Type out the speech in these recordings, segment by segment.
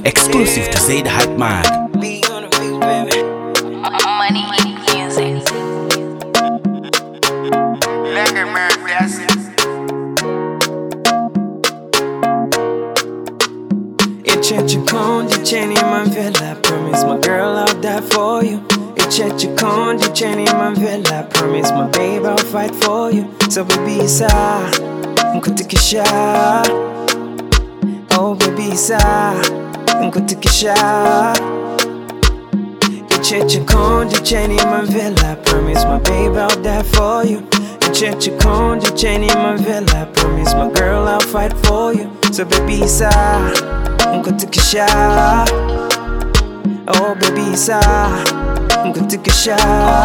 Exclusive to Zaid Hype Mag. Money music. C'è condizioni ma vela, promise my girl I'll die for you. C'è condizioni ma vela, promise my babe I'll fight for you. So baby sa, nkutikisha. Oh baby sa, nkutikisha. C'è condizioni ma vela, promise my babe I'll die for you. C'è condizioni ma vela, promise my girl I'll fight for you. So baby sa, nkutikisha. Oh baby sa, nkutikisha.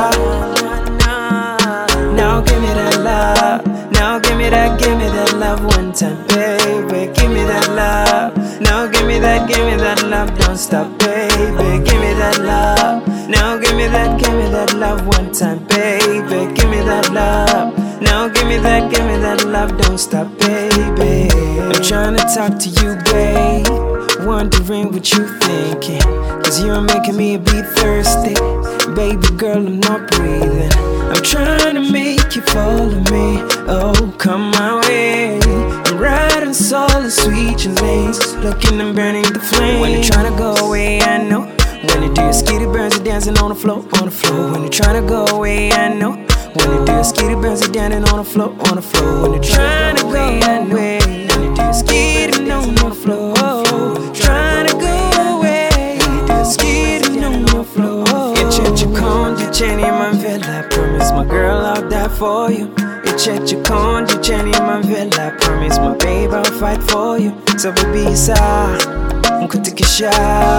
Now give me that love. Now give me that love one time, baby. Give me that love. Now give me that love. Don't stop, baby. Give me that love. Now give me that love one time, baby. Give me that love. Now give me that love. Don't stop, baby. I'm trying to talk to you, babe. Wondering what you thinking, cause you're making me a bit thirsty. Baby girl, I'm not breathing. I'm trying to make you follow me. Oh, come my way. I'm riding solo, sweet your lanes, looking and burning the flame. When you're trying to go away, I know. When you do your skitty burns, you're dancing on the floor, on the floor. When you're trying to go away, I know. When you do your skitty burns, you're dancing on the floor, on the floor. When you're trying to go away, I know. When you do your skitty on the floor, trying to go away, skitty on the floor. C'è condizioni ma vela, promise my girl I'll die for you. C'è condizioni ma vela, promise my babe I'll fight for you. So baby sa, nkutikisha.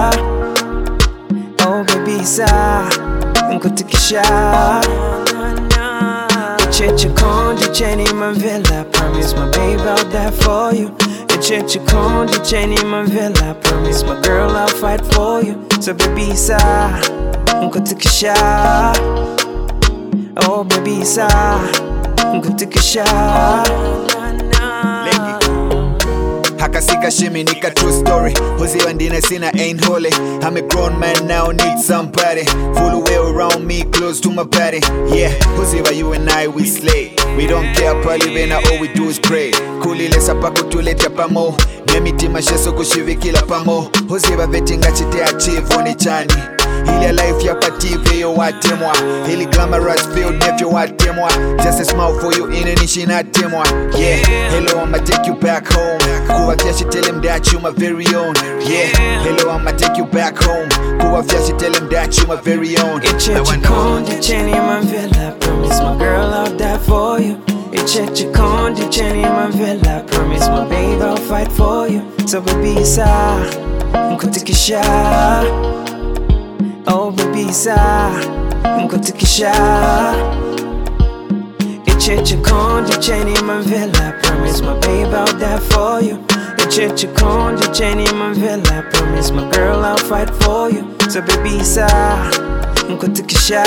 Oh baby sa, nkutikisha. C'è condizioni ma vela, promise my babe I'll die for you. C'è condizioni ma vela, promise my girl I'll fight for you. So baby sa, nkutikisha. Oh baby sa, nkutikisha. Hakasika shimi nika true story. Hoziwa ndine sina ain't holy. I'm a grown man now, need somebody full way around me, close to my body. Yeah, Hoziwa, you and I, we slay. We don't care palivena, all we do is pray. Kulile sapako tulete pamo. Nemiti masheso kushivikila pamo. Hoziwa vetinga chite achieve oni chani. Ile life ya pative yo watemwa. Ile glamorous field nephew watemwa. Just a smile for you in any shina temwa. Yeah, hello, I'ma take you back home. Kuwa fiashi tell him that you my very own. Yeah, hello, I'ma take you back home. Kuwa fiashi tell him that you my very own. C'è condizioni ma vela, promise my girl I'll die for you. C'è condizioni ma vela, promise my babe I'll fight for you. So baby sa, nkutikisha. Oh baby sa, nkutikisha. C'è condizioni ma vela, promise my babe I'll die for you. C'è condizioni ma vela, promise my girl I'll fight for you. So baby sa, nkutikisha.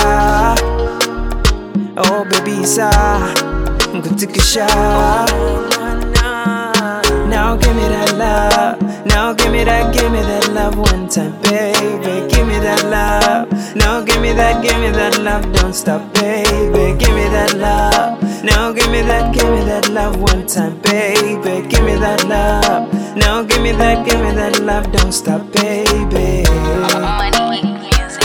Oh baby sa, nkutikisha. Now give me that love. Now give me that love one time, baby. Give me that love. Now give me that love. Don't stop, baby. Give me that love. Now give me that love one time, baby. Give me that love. Now give me that love. Don't stop, baby. Money music.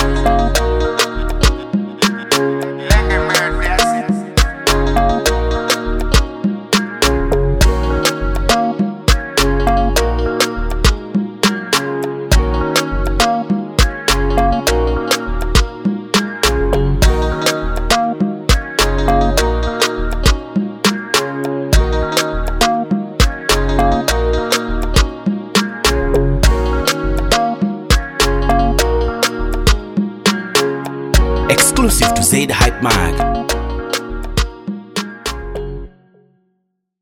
Exclusive to Zaid Hype Mag.